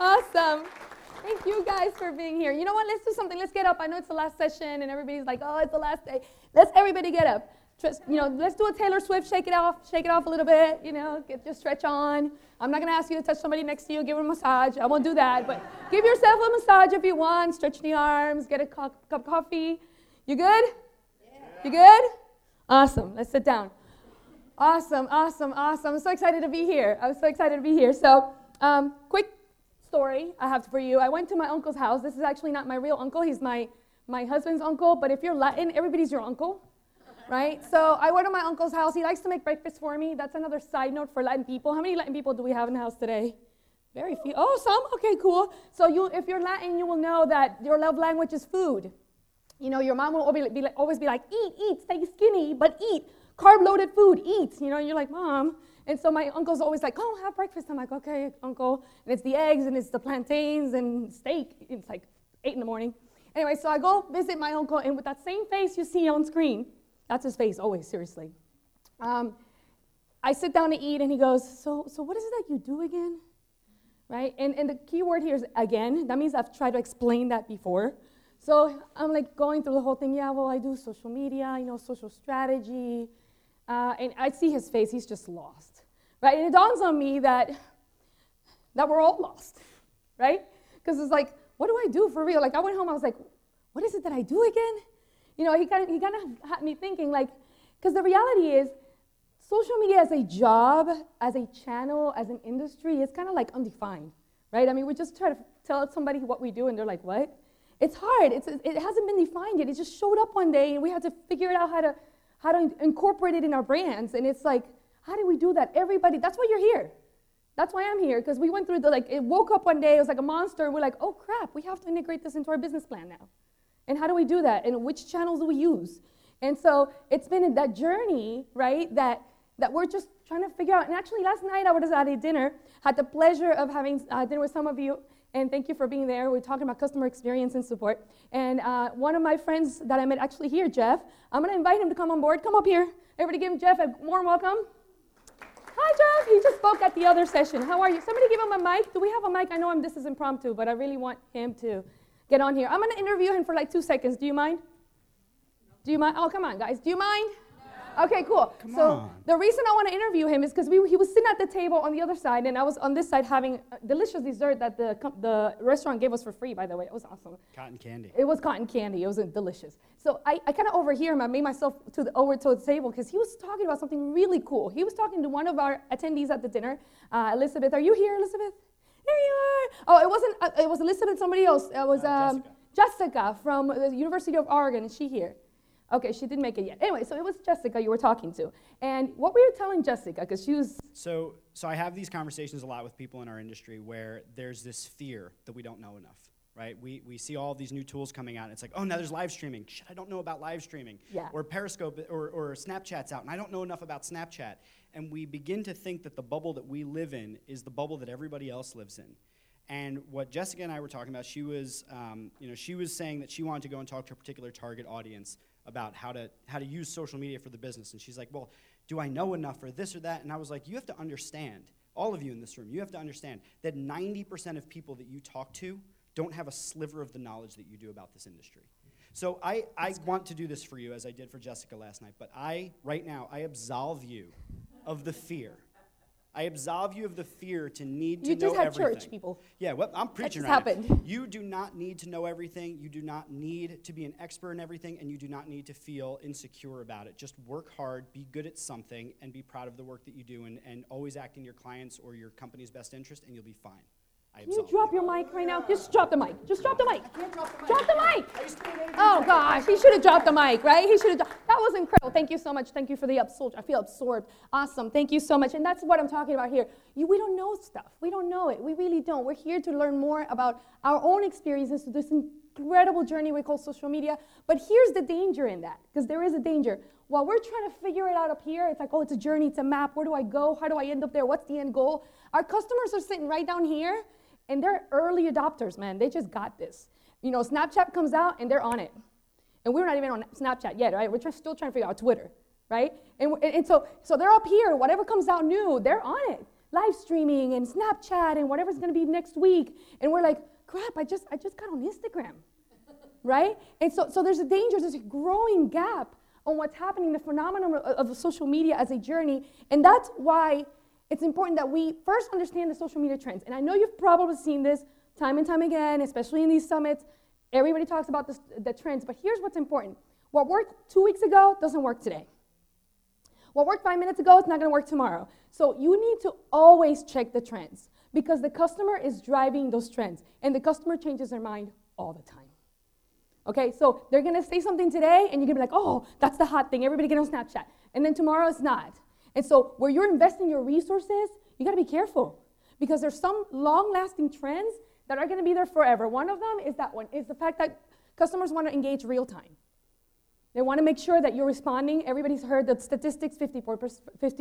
Awesome. Thank you guys for being here. You know what? Let's do something. Let's get up. I know it's the last session, and everybody's like, oh, it's the last day. Let's everybody get up. Let's do a Taylor Swift, shake it off a little bit, just stretch on. I'm not going to ask you to touch somebody next to you, give them a massage. I won't do that, but give yourself a massage if you want. Stretch the arms, get a cup of coffee. You good? Yeah. You good? Awesome. Let's sit down. Awesome. I'm so excited to be here. So, quick story I have for you. I went to my uncle's house. This is actually not my real uncle. He's my husband's uncle, but if you're Latin, everybody's your uncle. Right? So I went to my uncle's house. He likes to make breakfast for me. That's another side note for Latin people. How many Latin people do we have in the house today? Very few. Oh, some? Okay, cool. So if you're Latin, you will know that your love language is food. Your mom will always be like, eat, stay skinny, but eat. Carb-loaded food, eat. And you're like, Mom. And so my uncle's always like, oh, have breakfast. I'm like, okay, uncle. And it's the eggs, and it's the plantains, and steak. It's like 8 in the morning. Anyway, so I go visit my uncle, and with that same face you see on screen, that's his face, always, seriously. I sit down to eat, and he goes, so what is it that you do again? Right? And the key word here is again. That means I've tried to explain that before. So I'm like going through the whole thing. Yeah, well, I do social media, social strategy. And I see his face. He's just lost. Right? And it dawns on me that we're all lost. Right? Because it's like, what do I do for real? Like, I went home, I was like, what is it that I do again? He kind of had me thinking, like, because the reality is, social media as a job, as a channel, as an industry, is kind of like undefined, right? I mean, we just try to tell somebody what we do, and they're like, what? It's hard. It hasn't been defined yet. It just showed up one day, and we had to figure it out how to incorporate it in our brands. And it's like, how do we do that? Everybody, that's why you're here. That's why I'm here, because we went through it woke up one day, it was like a monster, and we're like, oh crap, we have to integrate this into our business plan now. And how do we do that? And which channels do we use? And so it's been that journey, right, that we're just trying to figure out. And actually, last night I was at a dinner, had the pleasure of having dinner with some of you, and thank you for being there. We're talking about customer experience and support. And one of my friends that I met actually here, Jeff, I'm going to invite him to come on board. Come up here. Everybody give Jeff a warm welcome. Hi, Jeff. He just spoke at the other session. How are you? Somebody give him a mic. Do we have a mic? I know this is impromptu, but I really want him to get on here. I'm going to interview him for like 2 seconds. Do you mind? Do you mind? Oh, come on, guys. Do you mind? No. Okay, cool. Come on. The reason I want to interview him is because he was sitting at the table on the other side, and I was on this side having a delicious dessert that the restaurant gave us for free, by the way. It was awesome. Cotton candy. It was cotton candy. It was delicious. So I kind of overhear him. I made myself over to the table because he was talking about something really cool. He was talking to one of our attendees at the dinner, Elizabeth. Are you here, Elizabeth? There you are. Oh, it wasn't. It was Elizabeth. Somebody else. It was Jessica from the University of Oregon. Is she here? Okay, she didn't make it yet. Anyway, so it was Jessica you were talking to, and what were you telling Jessica? Because she was. So I have these conversations a lot with people in our industry where there's this fear that we don't know enough, right? We see all these new tools coming out, and it's like, oh, now there's live streaming. Shit, I don't know about live streaming. Yeah. Or Periscope or Snapchat's out, and I don't know enough about Snapchat. And we begin to think that the bubble that we live in is the bubble that everybody else lives in. And what Jessica and I were talking about, she was saying that she wanted to go and talk to a particular target audience about how to use social media for the business. And she's like, well, do I know enough for this or that? And I was like, you have to understand, all of you in this room, you have to understand that 90% of people that you talk to don't have a sliver of the knowledge that you do about this industry. So I want to do this for you as I did for Jessica last night, but right now, I absolve you of the fear. I absolve you of the fear to need to know everything. You just have church, people. Yeah, well, I'm preaching right now. You do not need to know everything. You do not need to be an expert in everything, and you do not need to feel insecure about it. Just work hard, be good at something, and be proud of the work that you do, and always act in your client's or your company's best interest, and you'll be fine. Can you drop your mic right now? Just drop the mic. Just drop the mic. Drop the mic. Oh, gosh. He should have dropped the mic, right? That was incredible. Thank you so much. Thank you for the absorb. I feel absorbed. Awesome. Thank you so much. And that's what I'm talking about here. We don't know stuff. We don't know it. We really don't. We're here to learn more about our own experiences to this incredible journey we call social media. But here's the danger in that, because there is a danger. While we're trying to figure it out up here, it's like, oh, it's a journey, it's a map. Where do I go? How do I end up there? What's the end goal? Our customers are sitting right down here, and they're early adopters, man. They just got this. Snapchat comes out, and they're on it. And we're not even on Snapchat yet, right? We're still trying to figure out Twitter, right? And so they're up here. Whatever comes out new, they're on it. live streaming and Snapchat and whatever's going to be next week. And we're like, crap, I just got on Instagram, right? And so there's a danger, there's a growing gap on what's happening, the phenomenon of social media as a journey. And that's why it's important that we first understand the social media trends. And I know you've probably seen this time and time again, especially in these summits. Everybody talks about the trends, but here's what's important. What worked 2 weeks ago doesn't work today. What worked 5 minutes ago is not going to work tomorrow. So you need to always check the trends because the customer is driving those trends, and the customer changes their mind all the time. Okay, so they're going to say something today, and you're going to be like, oh, that's the hot thing. Everybody get on Snapchat. And then tomorrow it's not. And so where you're investing your resources, you got to be careful because there's some long-lasting trends that are going to be there forever. One of them is that one, is the fact that customers want to engage real time. They want to make sure that you're responding. Everybody's heard the statistics, 54%,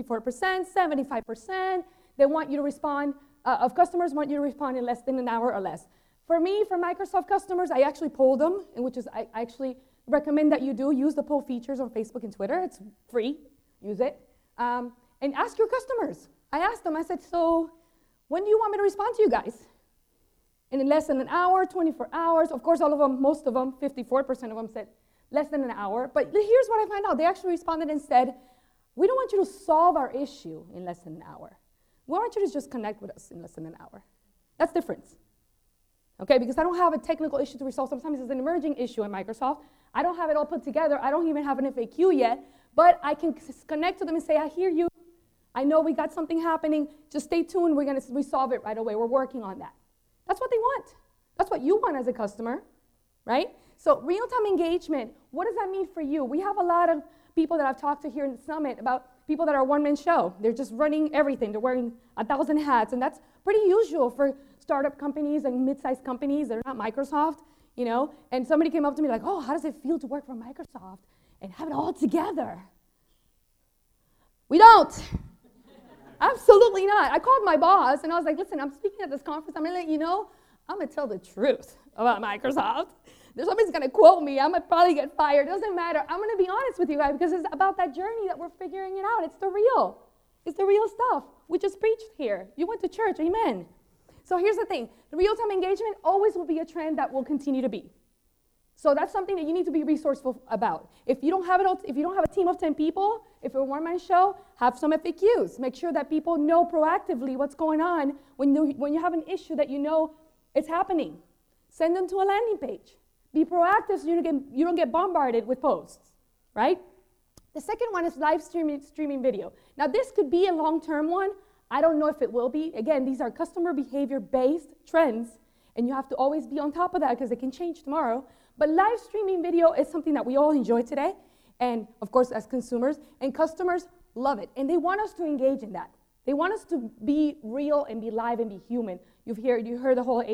75%. They want you to respond, of customers want you to respond in less than an hour or less. For me, for Microsoft customers, I actually polled them, which is I actually recommend that you do use the poll features on Facebook and Twitter. It's free. Use it. And ask your customers. I asked them, I said, so when do you want me to respond to you guys? And in less than an hour, 24 hours. Of course, all of them, most of them, 54% of them said less than an hour. But here's what I found out. They actually responded and said, we don't want you to solve our issue in less than an hour. We want you to just connect with us in less than an hour. That's different. Okay, because I don't have a technical issue to resolve. Sometimes it's an emerging issue in Microsoft. I don't have it all put together. I don't even have an FAQ yet. But I can connect to them and say, I hear you. I know we got something happening. Just stay tuned. We're going to resolve it right away. We're working on that. That's what they want. That's what you want as a customer, right? So real-time engagement, what does that mean for you? We have a lot of people that I've talked to here in the summit about people that are one-man show. They're just running everything. They're wearing 1,000 hats, and that's pretty usual for startup companies and mid-sized companies. They're not Microsoft, you know? And somebody came up to me like, oh, how does it feel to work for Microsoft and have it all together? We don't. Absolutely not. I called my boss, and I was like, listen, I'm speaking at this conference. I'm going to let you know, I'm going to tell the truth about Microsoft. Somebody's going to quote me. I'm going to probably get fired. It doesn't matter. I'm going to be honest with you guys because it's about that journey that we're figuring it out. It's the real. It's the real stuff. We just preached here. You went to church. Amen. So here's the thing. The real-time engagement always will be a trend that will continue to be. So that's something that you need to be resourceful about. If you don't have a team of 10 people, if you're a one-man show, have some FAQs. Make sure that people know proactively what's going on when you have an issue that you know it's happening. Send them to a landing page. Be proactive so you don't get bombarded with posts, right? The second one is live streaming video. Now, this could be a long-term one. I don't know if it will be. Again, these are customer behavior-based trends, and you have to always be on top of that because they can change tomorrow. But live streaming video is something that we all enjoy today, and of course as consumers, and customers love it. And they want us to engage in that. They want us to be real and be live and be human. You heard the whole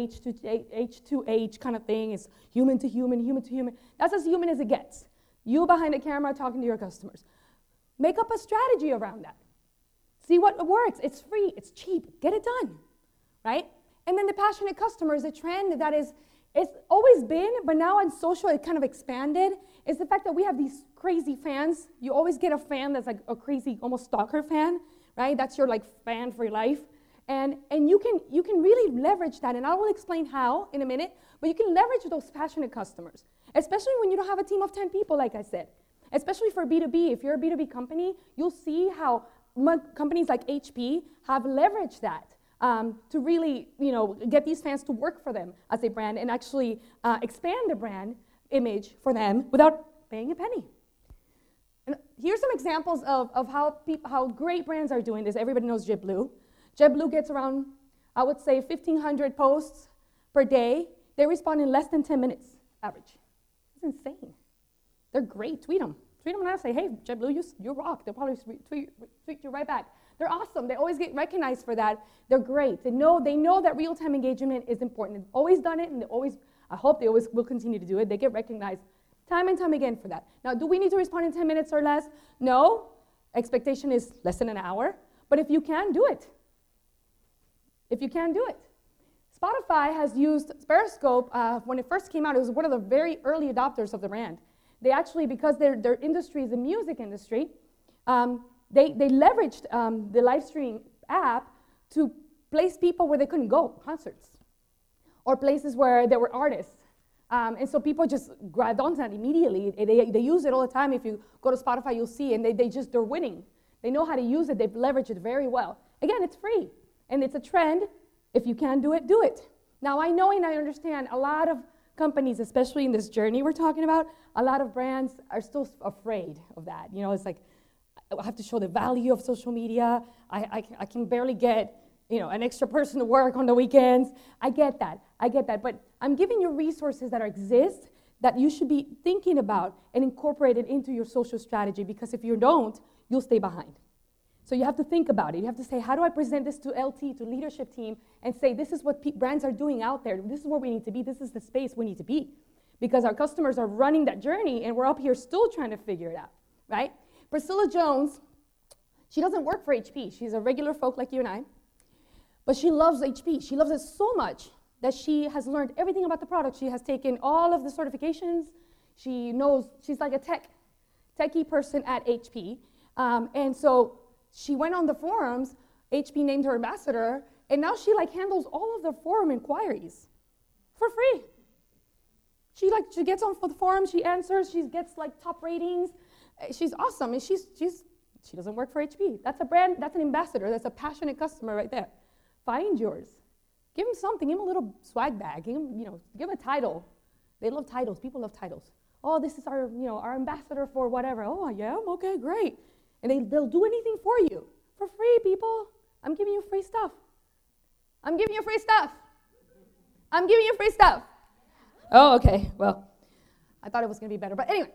H2H kind of thing. It's human to human, human to human. That's as human as it gets. You behind the camera talking to your customers. Make up a strategy around that. See what works. It's free. It's cheap. Get it done, right? And then the passionate customer is a trend that it's always been, but now on social it kind of expanded, is the fact that we have these crazy fans. You always get a fan that's like a crazy, almost stalker fan, right? That's your like fan for your life. And you can really leverage that, and I will explain how in a minute, but you can leverage those passionate customers, especially when you don't have a team of 10 people, like I said. Especially for B2B. If you're a B2B company, you'll see how companies like HP have leveraged that to really, get these fans to work for them as a brand and actually expand the brand image for them without paying a penny. And here's some examples of how great brands are doing this. Everybody knows JetBlue. JetBlue gets around, I would say, 1,500 posts per day. They respond in less than 10 minutes, average. It's insane. They're great. Tweet them. Tweet them and I say, hey, JetBlue, you rock. They'll probably tweet you right back. They're awesome. They always get recognized for that. They're great. They know that real-time engagement is important. They've always done it, and I hope they always will continue to do it. They get recognized time and time again for that. Now, do we need to respond in 10 minutes or less? No. Expectation is less than an hour. But if you can, do it. If you can, do it. Spotify has used Periscope. When it first came out, it was one of the very early adopters of the brand. They actually, because their industry is the music industry, they leveraged the live streaming app to place people where they couldn't go, concerts, or places where there were artists. And so people just grabbed onto that immediately. They use it all the time. If you go to Spotify, you'll see, and they're winning. They know how to use it. They've leveraged it very well. Again, it's free, and it's a trend. If you can do it, do it. Now, I know and I understand a lot of companies, especially in this journey we're talking about, a lot of brands are still afraid of that. You know, it's like, I have to show the value of social media. I can barely get, an extra person to work on the weekends. I get that. But I'm giving you resources that exist that you should be thinking about and incorporate it into your social strategy, because if you don't, you'll stay behind. So you have to think about it. You have to say, how do I present this to LT, to leadership team, and say, this is what brands are doing out there. This is where we need to be. This is the space we need to be. Because our customers are running that journey, and we're up here still trying to figure it out, right? Priscilla Jones, she doesn't work for HP. She's a regular folk like you and I. But she loves HP. She loves it so much that she has learned everything about the product. She has taken all of the certifications. She knows, she's like a techie person at HP. And so she went on the forums, HP named her ambassador, and now she handles all of the forum inquiries for free. She gets on for the forum, she answers, she gets top ratings. She's awesome, and she doesn't work for HP. That's a brand, that's an ambassador, that's a passionate customer right there. Find yours. Give him something, give him a little swag bag, give him a title. They love titles, people love titles. Oh, this is our ambassador for whatever. Oh, yeah, okay, great. And they'll do anything for you, for free, people. I'm giving you free stuff. Oh, okay, well, I thought it was gonna be better, but anyway.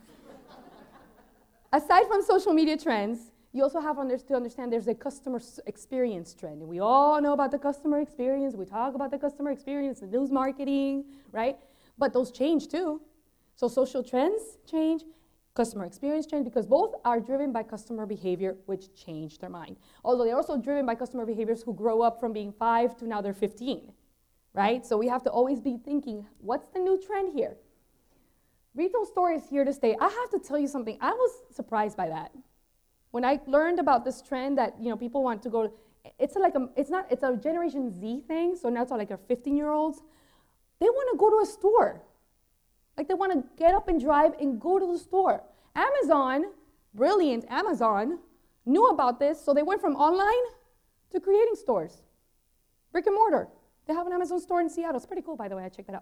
Aside from social media trends, you also have to understand there's a customer experience trend. And we all know about the customer experience. We talk about the customer experience and news marketing, right? But those change too. So social trends change, customer experience change, because both are driven by customer behavior, which changed their mind. Although they're also driven by customer behaviors who grow up from being 5 to now they're 15, right? So we have to always be thinking, what's the new trend here? Retail store is here to stay. I have to tell you something. I was surprised by that. When I learned about this trend that people want to go, it's a Generation Z thing. So now it's all our 15-year-olds. They want to go to a store. They want to get up and drive and go to the store. Amazon, brilliant Amazon, knew about this, so they went from online to creating stores. Brick and mortar. They have an Amazon store in Seattle. It's pretty cool, by the way. I checked that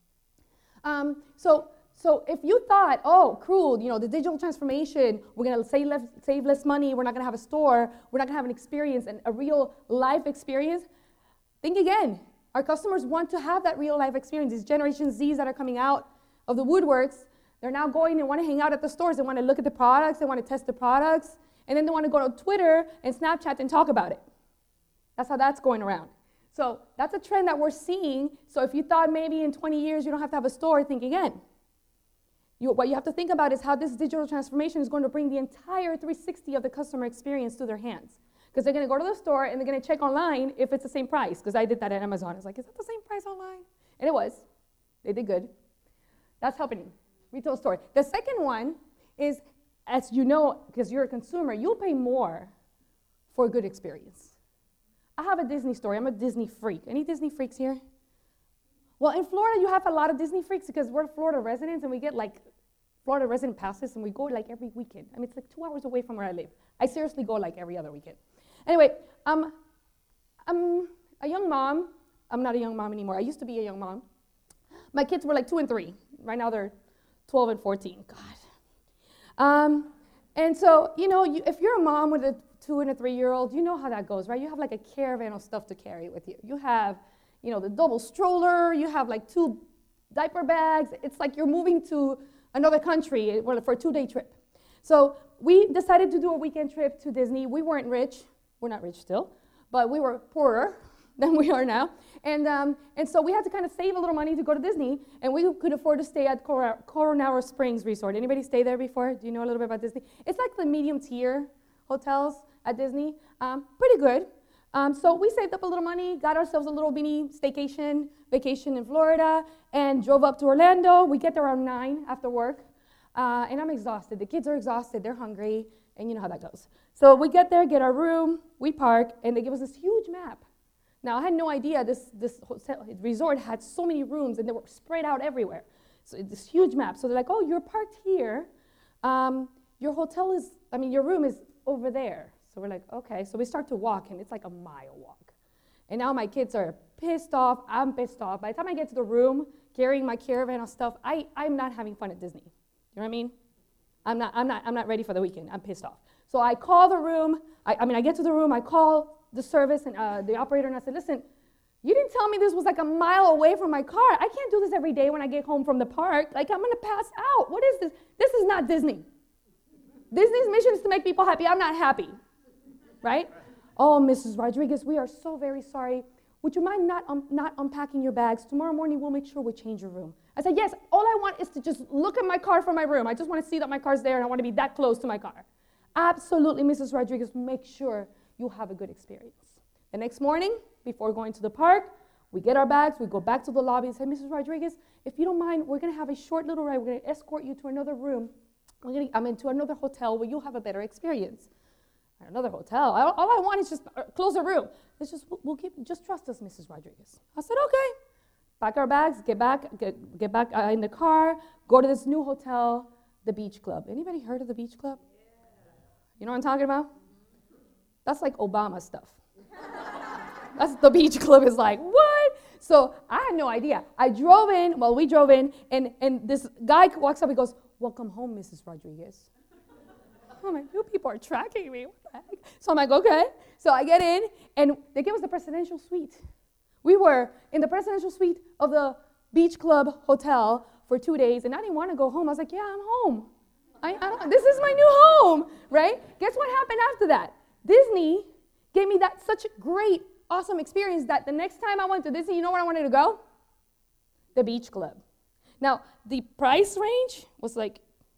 out. So if you thought, oh, cool, the digital transformation, we're going to save less money, we're not going to have a store, we're not going to have an experience, and a real life experience, think again. Our customers want to have that real life experience. These Generation Zs that are coming out of the woodworks, they're now going and want to hang out at the stores. They want to look at the products, they want to test the products, and then they want to go to Twitter and Snapchat and talk about it. That's how that's going around. So that's a trend that we're seeing. So if you thought maybe in 20 years you don't have to have a store, think again. What you have to think about is how this digital transformation is going to bring the entire 360 of the customer experience to their hands. Because they're going to go to the store and they're going to check online if it's the same price. Because I did that at Amazon. I was like, is that the same price online? And it was. They did good. That's happening. Retail store. The second one is, as you know, because you're a consumer, you'll pay more for a good experience. I have a Disney story. I'm a Disney freak. Any Disney freaks here? Well, in Florida, you have a lot of Disney freaks because we're Florida residents and we get Florida resident passes and we go every weekend. I mean, it's 2 hours away from where I live. I seriously go every other weekend. Anyway, I'm a young mom. I'm not a young mom anymore. I used to be a young mom. My kids were 2 and 3. Right now they're 12 and 14. God. And so, if you're a mom with a 2 and a 3-year-old, you know how that goes, right? You have a caravan of stuff to carry with you. You have, the double stroller. You have 2 diaper bags. It's like you're moving to another country for a 2-day trip. So we decided to do a weekend trip to Disney. We weren't rich. We're not rich still, but we were poorer than we are now. And so we had to kind of save a little money to go to Disney, and we could afford to stay at Coronado Springs Resort. Anybody stay there before? Do you know a little bit about Disney? It's like the medium tier hotels at Disney. Pretty good. So we saved up a little money, got ourselves a little mini vacation in Florida, and drove up to Orlando. We get there around 9 after work, and I'm exhausted. The kids are exhausted. They're hungry. and you know how that goes. So we get there, get our room, we park, and they give us this huge map. Now, I had no idea this resort had so many rooms, and they were spread out everywhere. So it's this huge map. So they're like, oh, you're parked here. Your room is over there. So we're like, okay. So we start to walk, and it's like a mile walk. And now my kids are pissed off. I'm pissed off. By the time I get to the room, carrying my caravan of stuff, I'm not having fun at Disney. You know what I mean? I'm not ready for the weekend. I'm pissed off. So I call the room. I get to the room. I call the service and the operator, and I said, listen, you didn't tell me this was like a mile away from my car. I can't do this every day when I get home from the park. Like, I'm going to pass out. What is this? This is not Disney. Disney's mission is to make people happy. I'm not happy, right? Oh, Mrs. Rodriguez, we are so very sorry. Would you mind not unpacking your bags? Tomorrow morning, we'll make sure we change your room. I said, yes, all I want is to just look at my car from my room. I just want to see that my car's there, and I want to be that close to my car. Absolutely, Mrs. Rodriguez, make sure you have a good experience. The next morning, before going to the park, we get our bags, we go back to the lobby and say, Mrs. Rodriguez, if you don't mind, we're going to have a short little ride. We're going to escort you to another room. To another hotel where you'll have a better experience. Another hotel. All I want is just close the room. It's just just trust us, Mrs. Rodriguez. I said, okay. Pack our bags, get back in the car, go to this new hotel, the Beach Club. Anybody heard of the Beach Club? You know what I'm talking about? That's like Obama stuff. That's the Beach Club is like, what? So I had no idea. We drove in, and this guy walks up, he goes, welcome home, Mrs. Rodriguez. I'm like, you people are tracking me. What the heck? So I'm like, okay. So I get in, and they give us the presidential suite. We were in the presidential suite of the Beach Club Hotel for 2 days, and I didn't want to go home. I was like, yeah, I'm home. This is my new home, right? Guess what happened after that? Disney gave me that such a great, awesome experience that the next time I went to Disney, you know where I wanted to go? The Beach Club. Now, the price range was like,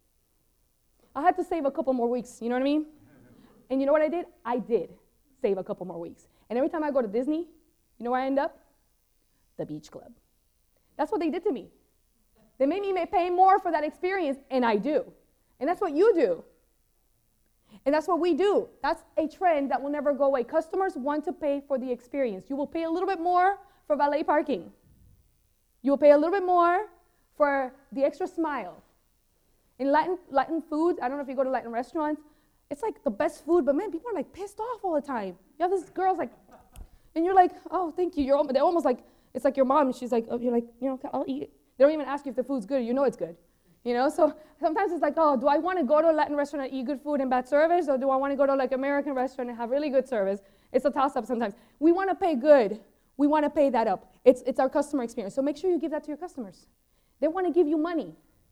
I had to save a couple more weeks, you know what I mean? And you know what I did? I did save a couple more weeks. And every time I go to Disney, you know where I end up? The Beach Club. That's what they did to me. They made me pay more for that experience, and I do. And that's what you do. And that's what we do. That's a trend that will never go away. Customers want to pay for the experience. You will pay a little bit more for valet parking. You will pay a little bit more for the extra smile. In Latin food, I don't know if you go to Latin restaurants, it's like the best food, but man, people are like pissed off all the time. You have this girl's like, and you're like, oh, thank you. They're almost like, it's like your mom, and she's like, oh, you're like, I'll eat it. They don't even ask you if the food's good, you know it's good. So sometimes it's like, oh, do I want to go to a Latin restaurant and eat good food and bad service, or do I want to go to like American restaurant and have really good service? It's a toss-up sometimes. We want to pay good. We want to pay that up. It's our customer experience. So make sure you give that to your customers. They want to give you money.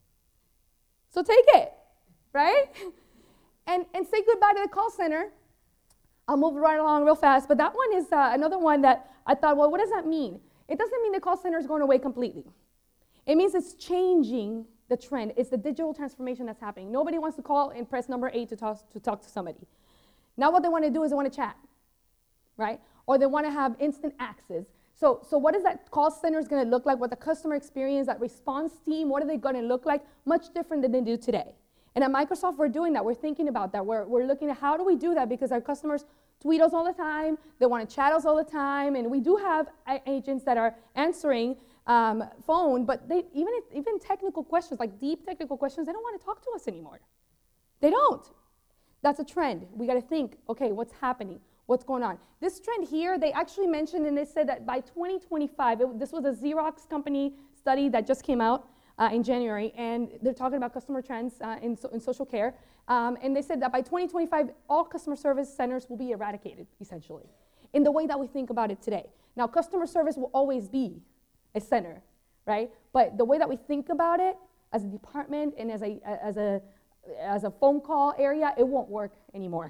So take it, right? And say goodbye to the call center. I'll move right along real fast, but that one is another one that I thought, well, what does that mean? It doesn't mean the call center is going away completely. It means it's changing the trend. It's the digital transformation that's happening. Nobody wants to call and press number 8 to talk to somebody. Now what they want to do is they want to chat, right? Or they want to have instant access. So what is that call center is going to look like? What the customer experience, that response team, what are they going to look like? Much different than they do today. And at Microsoft, we're doing that. We're thinking about that. We're looking at how do we do that, because our customers tweet us all the time. They want to chat us all the time. And we do have agents that are answering phone, but even technical questions, like deep technical questions, they don't want to talk to us anymore. They don't. That's a trend. We got to think, okay, what's happening? What's going on? This trend here, they actually mentioned, and they said that by 2025, this was a Xerox company study that just came out in January, and they're talking about customer trends in social care, and they said that by 2025, all customer service centers will be eradicated, essentially, in the way that we think about it today. Now, customer service will always be a center, right? But the way that we think about it as a department and as a phone call area, it won't work anymore.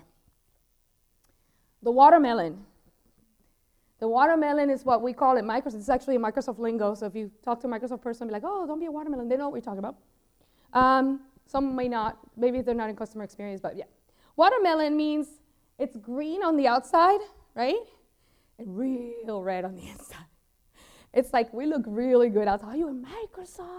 The watermelon. The watermelon is what we call it Microsoft. It's actually a Microsoft lingo. So if you talk to a Microsoft person, be like, oh, don't be a watermelon. They know what we're talking about. Some may not. Maybe they're not in customer experience, but yeah. Watermelon means it's green on the outside, right? And real red on the inside. It's like we look really good outside. Oh, you're in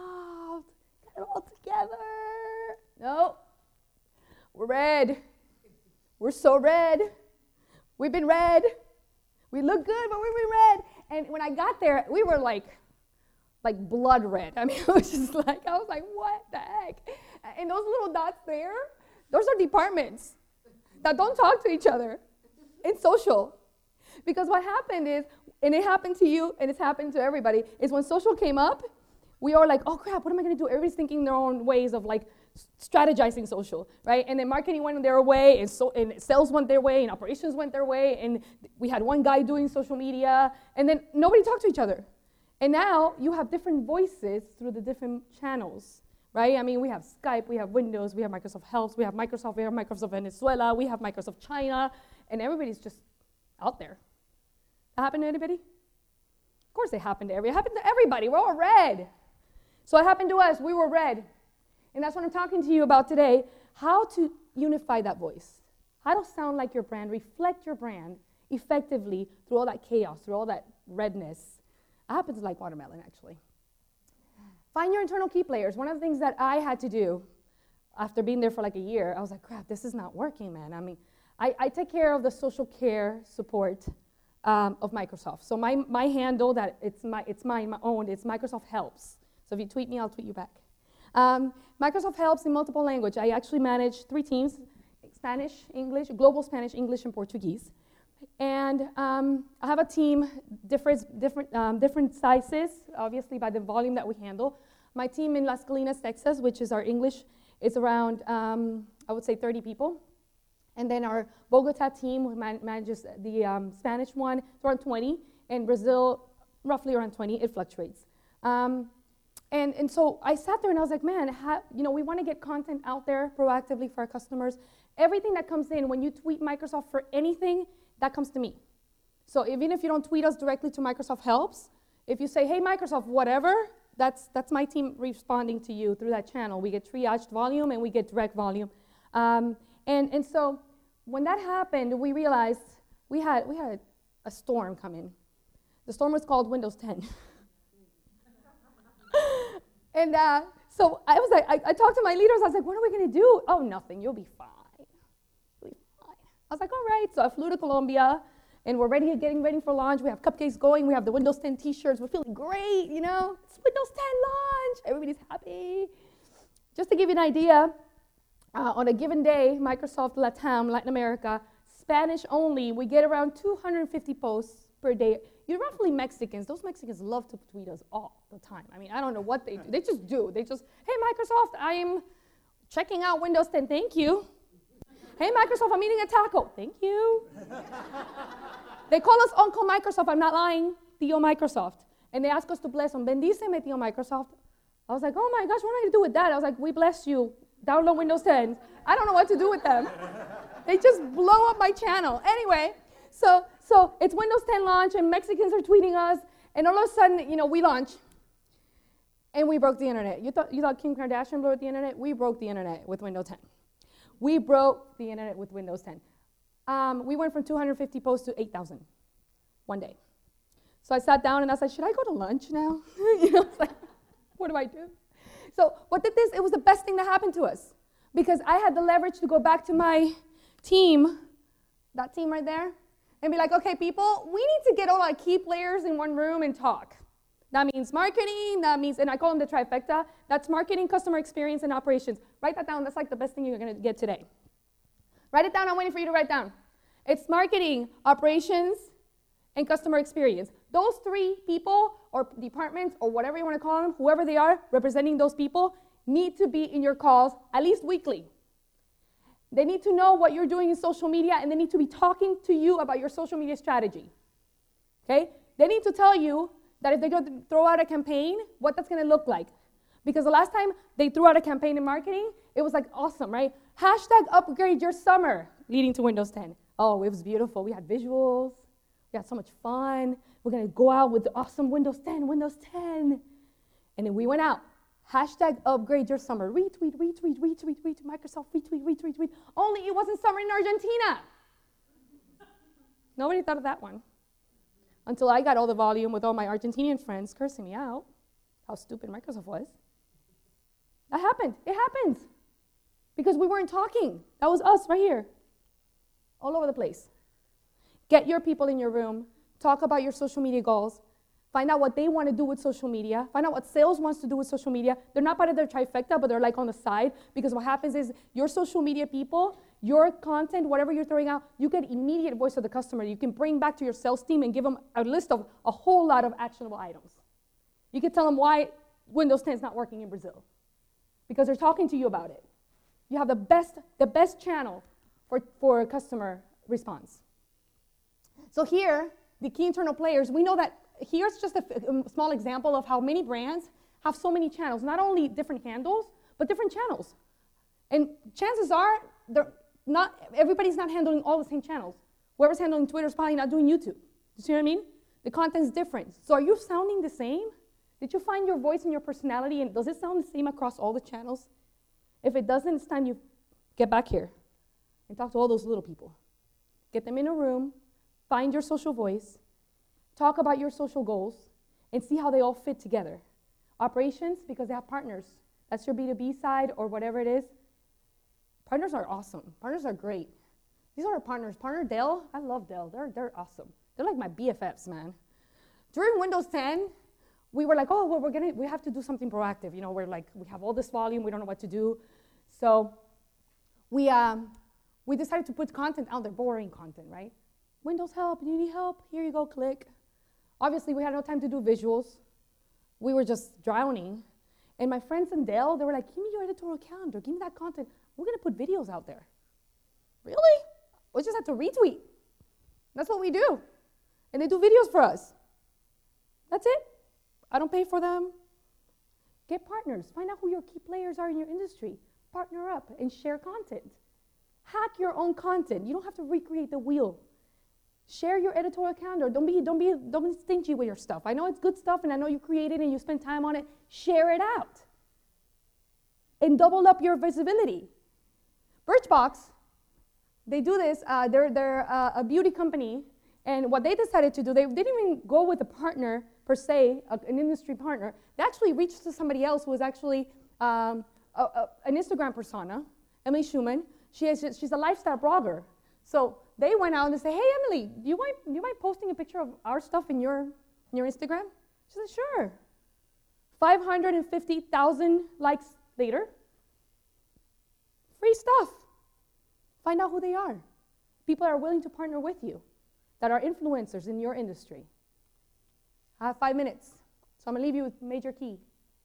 Microsoft. Got it all together. No. We're red. We're so red. We've been red. We look good, but we've been red. And when I got there, we were like blood red. I mean, it was just like, I was like, what the heck? And those little dots there, those are departments that don't talk to each other in social. Because what happened is, and it happened to you, and it's happened to everybody, is when social came up, we all like, oh crap, what am I gonna do? Everybody's thinking their own ways of like strategizing social, right? And then marketing went their way, and sales went their way, and operations went their way, and we had one guy doing social media, and then nobody talked to each other. And now you have different voices through the different channels, right? I mean, we have Skype, we have Windows, we have Microsoft Helps, we have Microsoft Venezuela, we have Microsoft China, and everybody's just out there. That happened to anybody? Of course it happened to everybody. It happened to everybody. We're all red. So it happened to us. We were red. And that's what I'm talking to you about today, how to unify that voice. How to sound like your brand, reflect your brand effectively through all that chaos, through all that redness. It happens like watermelon, actually. Find your internal key players. One of the things that I had to do after being there for like a year, I was like, crap, this is not working, man. I mean, I take care of the social care support of Microsoft. So my handle, that it's my own, it's Microsoft Helps. So if you tweet me, I'll tweet you back. Microsoft Helps in multiple language. I actually manage 3 teams, Spanish, English, global Spanish, English, and Portuguese. And I have a team, different sizes, obviously by the volume that we handle. My team in Las Colinas, Texas, which is our English, is around, I would say 30 people. And then our Bogota team, who manages the Spanish one, it's around 20. And Brazil, roughly around 20. It fluctuates. And so I sat there and I was like, man, we want to get content out there proactively for our customers. Everything that comes in, when you tweet Microsoft for anything, that comes to me. So even if you don't tweet us directly to Microsoft Helps, if you say, hey, Microsoft, whatever, that's my team responding to you through that channel. We get triaged volume and we get direct volume. And so when that happened, we realized we had a storm coming. The storm was called Windows 10. And so I was like, I talked to my leaders. I was like, what are we going to do? Oh, nothing. You'll be fine. You'll be fine. I was like, all right. So I flew to Colombia, and we're getting ready for launch. We have cupcakes going. We have the Windows 10 T-shirts. We're feeling great, you know. It's Windows 10 launch. Everybody's happy. Just to give you an idea, on a given day, Microsoft Latam, Latin America, Spanish only, we get around 250 posts per day. You're roughly Mexicans. Those Mexicans love to tweet us all the time. I mean, I don't know what they do. They just do. They just, hey, Microsoft, I am checking out Windows 10. Thank you. Hey, Microsoft, I'm eating a taco. Thank you. They call us Uncle Microsoft. I'm not lying. Tío Microsoft. And they ask us to bless them. Bendíceme, Tío Microsoft. I was like, oh, my gosh, what am I going to do with that? I was like, we bless you. Download Windows 10. I don't know what to do with them. They just blow up my channel. Anyway, so it's Windows 10 launch, and Mexicans are tweeting us, and all of a sudden, we launch, and we broke the internet. You thought Kim Kardashian broke the internet? We broke the internet with Windows 10. We broke the internet with Windows 10. We went from 250 posts to 8,000 one day. So I sat down, and I said, should I go to lunch now? It's like, what do I do? So what did this? It was the best thing that happened to us, because I had the leverage to go back to my team, that team right there, and be like, okay, people, we need to get all our key players in one room and talk. That means marketing, and I call them the trifecta. That's marketing, customer experience, and operations. Write that down. That's like the best thing you're going to get today. Write it down. I'm waiting for you to write down. It's marketing, operations, and customer experience. Those 3 people or departments or whatever you want to call them, whoever they are, representing those people, need to be in your calls at least weekly. They need to know what you're doing in social media, and they need to be talking to you about your social media strategy. Okay? They need to tell you that if they're going to throw out a campaign, what that's going to look like. Because the last time they threw out a campaign in marketing, it was like awesome, right? Hashtag upgrade your summer, leading to Windows 10. Oh, it was beautiful. We had visuals. We had so much fun. We're going to go out with the awesome Windows 10, Windows 10. And then we went out. Hashtag upgrade your summer. Retweet, retweet, retweet, retweet. Microsoft, retweet, retweet, retweet. Only it wasn't summer in Argentina. Nobody thought of that one. Until I got all the volume with all my Argentinian friends cursing me out. How stupid Microsoft was. That happened. It happened. Because we weren't talking. That was us right here. all over the place. Get your people in your room, talk about your social media goals, find out what they want to do with social media, find out what sales wants to do with social media. They're not part of their trifecta, but they're like on the side, because what happens is your social media people, your content, whatever you're throwing out, you get immediate voice of the customer. You can bring back to your sales team and give them a list of a whole lot of actionable items. You can tell them why Windows 10 is not working in Brazil, because they're talking to you about it. You have the best channel for customer response. So here, the key internal players, we know that here's just a small example of how many brands have so many channels, not only different handles, but different channels. And chances are, everybody's not handling all the same channels. Whoever's handling Twitter is probably not doing YouTube. You see what I mean? The content's different. So are you sounding the same? Did you find your voice and your personality, and does it sound the same across all the channels? If it doesn't, it's time you get back here and talk to all those little people. Get them in a room, find your social voice, talk about your social goals, and see how they all fit together. Operations, because they have partners. That's your B2B side or whatever it is. Partners are awesome. Partners are great. These are our partners. Partner Dell, I love Dell. They're awesome. They're like my BFFs, man. During Windows 10, we were like, oh, well, we have to do something proactive. You know, we're like, we have all this volume, we don't know what to do. So we decided to put content out there, boring content, right? Windows help, you need help? Here you go, click. Obviously, we had no time to do visuals. We were just drowning. And my friends in Dell, they were like, give me your editorial calendar, give me that content. We're gonna put videos out there. Really? We just have to retweet. That's what we do. And they do videos for us. That's it. I don't pay for them. Get partners. Find out who your key players are in your industry. Partner up and share content. Hack your own content. You don't have to recreate the wheel. Share your editorial calendar. Don't be stingy with your stuff. I know it's good stuff, and I know you created it and you spend time on it. Share it out. And double up your visibility. Birchbox, they do this. They're a beauty company, and what they decided to do, they didn't even go with a partner per se, an industry partner. They actually reached to somebody else who was actually an Instagram persona, Emily Schumann. She's a lifestyle blogger. So they went out and they said, hey, Emily, do you mind posting a picture of our stuff in your Instagram? She said, sure. 550,000 likes later. Free stuff. Find out who they are. People are willing to partner with you that are influencers in your industry. I have 5 minutes, so I'm going to leave you with major key.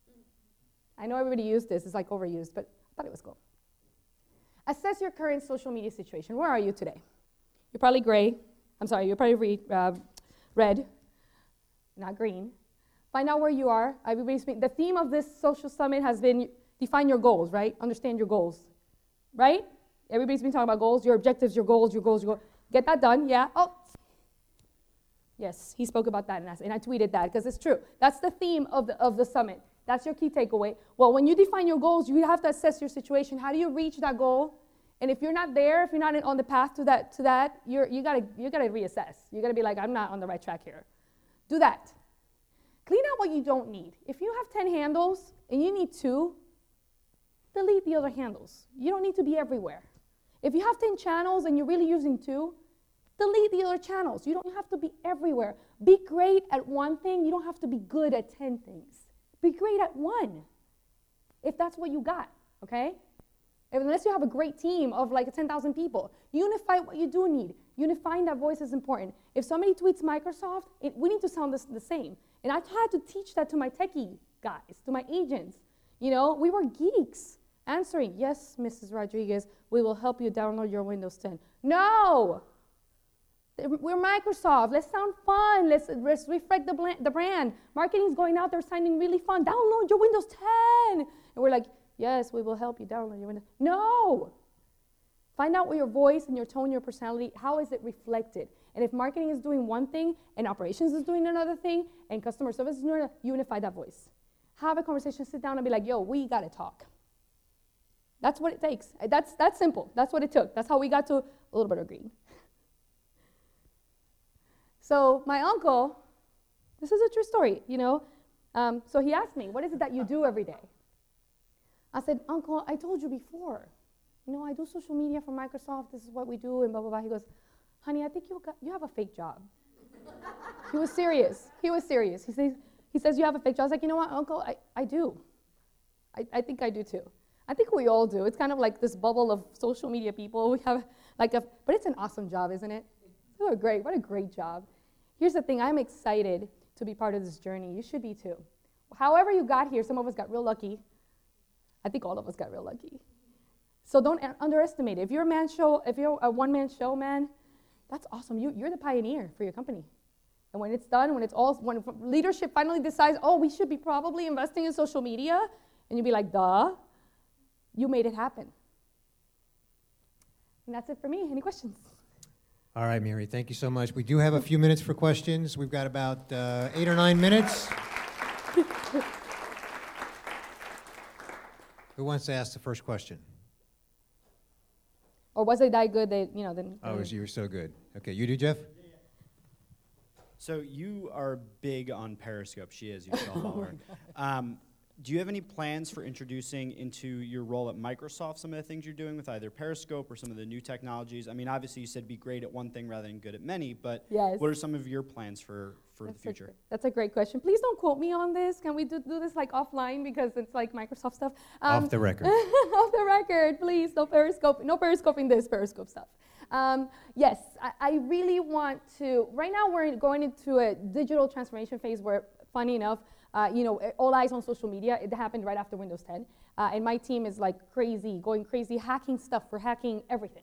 I know everybody used this. It's like overused, but I thought it was cool. Assess your current social media situation. Where are you today? You're probably gray. I'm sorry, you're probably red, not green. Find out where you are. The theme of this social summit has been define your goals, right? Understand your goals, right? Everybody's been talking about goals, your objectives, your goals. Get that done, yeah? Oh, yes, he spoke about that, and I tweeted that because it's true. That's the theme of the summit. That's your key takeaway. Well, when you define your goals, you have to assess your situation. How do you reach that goal? And if you're not there, if you're not on the path to that, you gotta reassess. You gotta be like, I'm not on the right track here. Do that. Clean out what you don't need. If you have 10 handles and you need 2, delete the other handles. You don't need to be everywhere. If you have 10 channels and you're really using 2, delete the other channels. You don't have to be everywhere. Be great at one thing. You don't have to be good at 10 things. Be great at one, if that's what you got, okay? Unless you have a great team of like 10,000 people. Unify what you do need. Unifying that voice is important. If somebody tweets Microsoft, we need to sound the same. And I've had to teach that to my techie guys, to my agents. You know, we were geeks answering, yes, Mrs. Rodriguez, we will help you download your Windows 10. No! We're Microsoft. Let's sound fun. Let's reflect the brand. Marketing's going out there sounding really fun. Download your Windows 10. And we're like, yes, we will help you download your Windows. No! Find out what your voice and your tone, your personality, how is it reflected? And if marketing is doing one thing and operations is doing another thing and customer service is doing another, unify that voice. Have a conversation, sit down and be like, yo, we got to talk. That's what it takes. That's simple. That's what it took. That's how we got to a little bit of green. So my uncle, this is a true story, you know. So he asked me, what is it that you do every day? I said, Uncle, I told you before. I do social media for Microsoft. This is what we do, and blah, blah, blah. He goes, honey, I think you have a fake job. He was serious. He says, you have a fake job. I was like, you know what, Uncle, I do. I think I do too. I think we all do. It's kind of like this bubble of social media people. We have but it's an awesome job, isn't it? What a great job. Here's the thing, I'm excited to be part of this journey. You should be too. However you got here, some of us got real lucky. I think all of us got real lucky. So don't underestimate it. If you're a one-man show, man, that's awesome. You're the pioneer for your company. And when it's done, when leadership finally decides, we should be probably investing in social media, and you'll be like, duh, you made it happen. And that's it for me. Any questions? All right, Mary, thank you so much. We do have a few minutes for questions. We've got about 8 or 9 minutes. Who wants to ask the first question? Or was I that good that, then... Oh, you were so good. Okay, you do, Jeff? So you are big on Periscope. She is, you shall follow her. Do you have any plans for introducing into your role at Microsoft some of the things you're doing with either Periscope or some of the new technologies? I mean, obviously you said be great at one thing rather than good at many, but yes. What are some of your plans for the future? That's a great question. Please don't quote me on this. Can we do this like offline because it's like Microsoft stuff? Off the record. Off the record, please. No Periscoping this Periscope stuff. Yes, I really want to. Right now we're going into a digital transformation phase where, funny enough, all eyes on social media. It happened right after Windows 10. And my team is like going crazy, hacking stuff. We're hacking everything.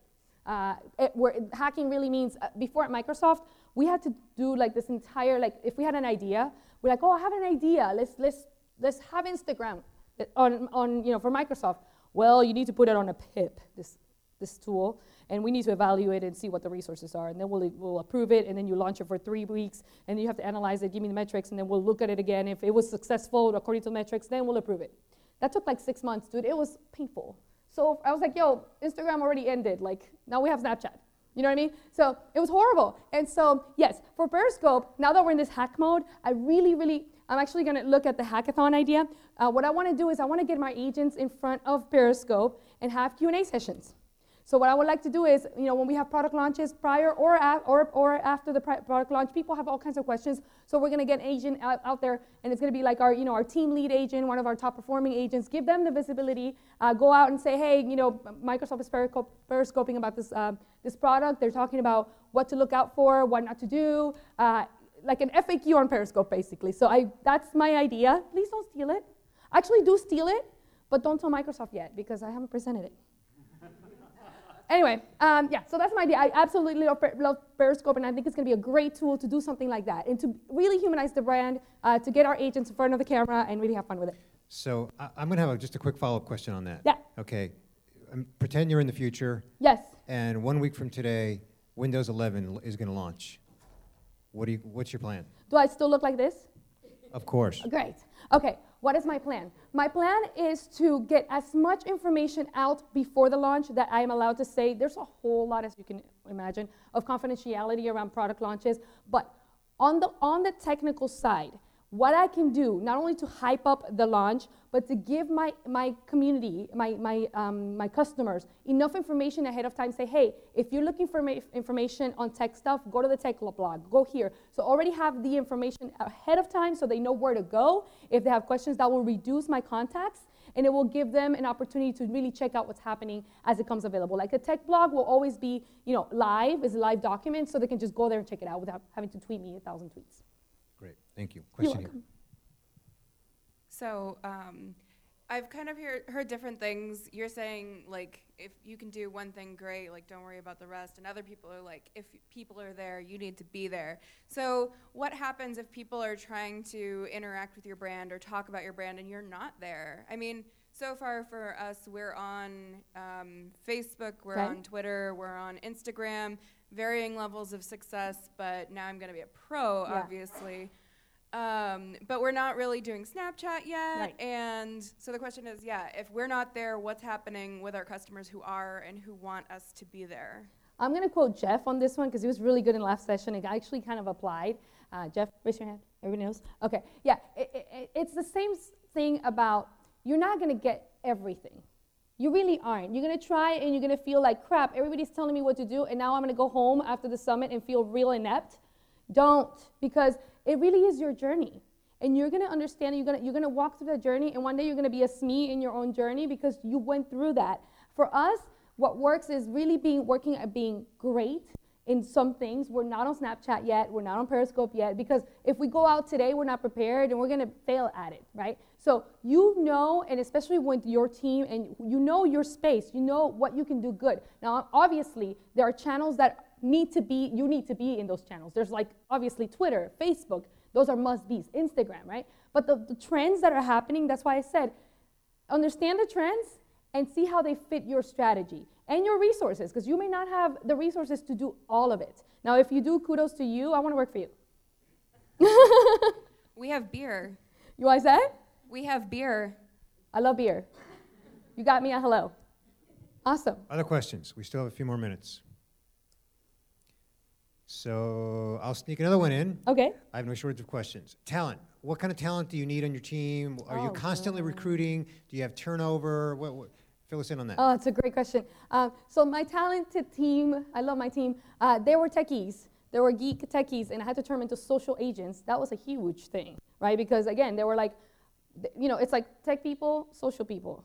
Hacking really means, before at Microsoft, we had to do like this entire, if we had an idea, we're like, I have an idea. Let's have Instagram for Microsoft. Well, you need to put it on a PIP, this tool. And we need to evaluate it and see what the resources are. And then we'll approve it, and then you launch it for 3 weeks, and then you have to analyze it, give me the metrics, and then we'll look at it again. If it was successful according to the metrics, then we'll approve it. That took like 6 months, dude. It was painful. So I was like, Instagram already ended. Like, now we have Snapchat. You know what I mean? So it was horrible. And so, yes, for Periscope, now that we're in this hack mode, I'm actually going to look at the hackathon idea. What I want to do is I want to get my agents in front of Periscope and have Q&A sessions. So what I would like to do is, when we have product launches prior or after the product launch, people have all kinds of questions. So we're going to get an agent out there, and it's going to be like our team lead agent, one of our top performing agents, give them the visibility, go out and say, hey, Microsoft is periscoping about this product. They're talking about what to look out for, what not to do, like an FAQ on Periscope, basically. So that's my idea. Please don't steal it. Actually, do steal it, but don't tell Microsoft yet, because I haven't presented it. Anyway, so that's my idea. I absolutely love Periscope, and I think it's going to be a great tool to do something like that and to really humanize the brand, to get our agents in front of the camera and really have fun with it. So I'm going to have just a quick follow-up question on that. Yeah. Okay. Pretend you're in the future. Yes. And 1 week from today, Windows 11 is going to launch. What's your plan? Do I still look like this? Of course. Great. Okay. What is my plan? My plan is to get as much information out before the launch that I am allowed to say. There's a whole lot, as you can imagine, of confidentiality around product launches. But on the technical side, what I can do, not only to hype up the launch, but to give my community, my customers, enough information ahead of time. Say, hey, if you're looking for information on tech stuff, go to the tech blog, go here. So already have the information ahead of time so they know where to go. If they have questions, that will reduce my contacts, and it will give them an opportunity to really check out what's happening as it comes available. Like a tech blog will always be, live, is a live document, so they can just go there and check it out without having to tweet me 1,000 tweets. Great, thank you. Question here. So I've kind of heard different things. You're saying, like, if you can do one thing, great, like, don't worry about the rest. And other people are like, if people are there, you need to be there. So what happens if people are trying to interact with your brand or talk about your brand and you're not there? I mean, so far for us, we're on Facebook, we're on Twitter, we're on Instagram, varying levels of success, but now I'm going to be a pro, obviously. But we're not really doing Snapchat yet. Right. And so the question is, if we're not there, what's happening with our customers who are and who want us to be there? I'm going to quote Jeff on this one because he was really good in the last session. It actually kind of applied. Jeff, raise your hand. Everybody knows? Okay. Yeah, it's the same thing about you're not going to get everything. You really aren't. You're going to try and you're going to feel like crap. Everybody's telling me what to do, and now I'm going to go home after the summit and feel real inept. Don't, because it really is your journey. And you're going to understand, you're going to walk through that journey, and one day you're going to be a SME in your own journey because you went through that. For us, what works is really working at being great in some things. We're not on Snapchat yet. We're not on Periscope yet, because if we go out today, we're not prepared, and we're going to fail at it, right? So you know, and especially with your team, and you know your space, you know what you can do good. Now, obviously, there are channels that you need to be in those channels. There's like, obviously, Twitter, Facebook, those are must-be's, Instagram, right? But the trends that are happening, that's why I said, understand the trends and see how they fit your strategy and your resources, because you may not have the resources to do all of it. Now, if you do, kudos to you. I want to work for you. We have beer. You want to say? We have beer. I love beer. You got me a hello. Awesome. Other questions? We still have a few more minutes. So I'll sneak another one in. Okay. I have no shortage of questions. Talent. What kind of talent do you need on your team? Are you constantly recruiting? Do you have turnover? What, fill us in on that. Oh, it's a great question. So my talented team, I love my team, they were techies. They were geek techies, and I had to turn them into social agents. That was a huge thing, right? Because, again, they were like, you know, it's like tech people, social people.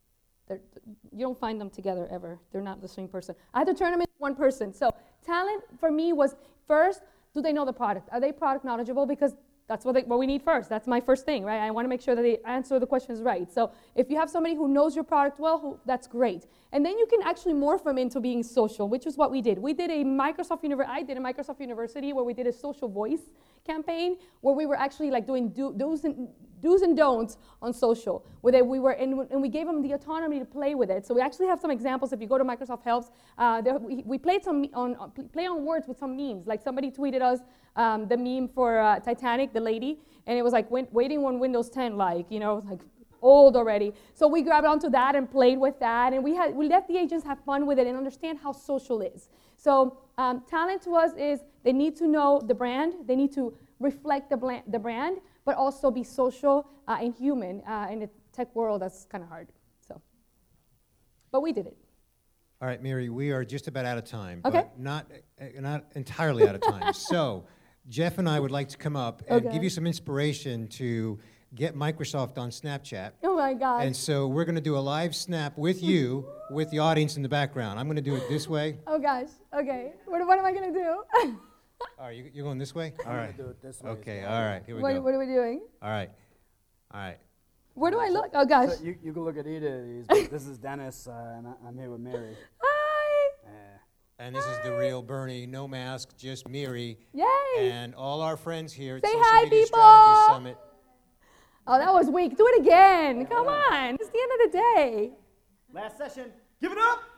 You don't find them together ever. They're not the same person. I had to turn them into one person. So talent for me was, first, do they know the product? Are they product knowledgeable? Because that's what we need first. That's my first thing, right? I want to make sure that they answer the questions right. So if you have somebody who knows your product well, that's great. And then you can actually morph them into being social, which is what we did. I did a Microsoft University where we did a social voice campaign where we were actually like doing do's and don'ts on social. And we gave them the autonomy to play with it. So we actually have some examples. If you go to Microsoft Helps, we played play on words with some memes. Like somebody tweeted us the meme for Titanic, the lady, and it was like waiting on Windows 10, like, you know, like old already. So we grabbed onto that and played with that, and we let the agents have fun with it and understand how social is. So talent to us is they need to know the brand, they need to reflect the brand, but also be social and human. In the tech world, that's kind of hard. So, but we did it. All right, Mary, we are just about out of time, Okay. but not entirely out of time. So Jeff and I would like to come up and give you some inspiration to get Microsoft on Snapchat. Oh my gosh. And so we're going to do a live snap with you, with the audience in the background. I'm going to do it this way. Oh gosh. Okay. What am I going to do? All right, you're going this way? All right. Do it this way. Okay, all right, here we What go. are we doing? All right. All right. Where do I look? Oh gosh. So you can look at either of these, but this is Dennis, and I'm here with Mary. Hi. And this is the real Bernie, no mask, just Miri, Yay. and all our friends here at Say Social hi, Media people. Strategy Summit. Oh, that was weak. Do it again. Come on. It's the end of the day. Last session. Give it up!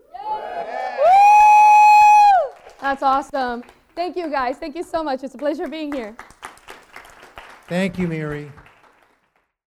Woo! That's awesome. Thank you, guys. Thank you so much. It's a pleasure being here. Thank you, Miri.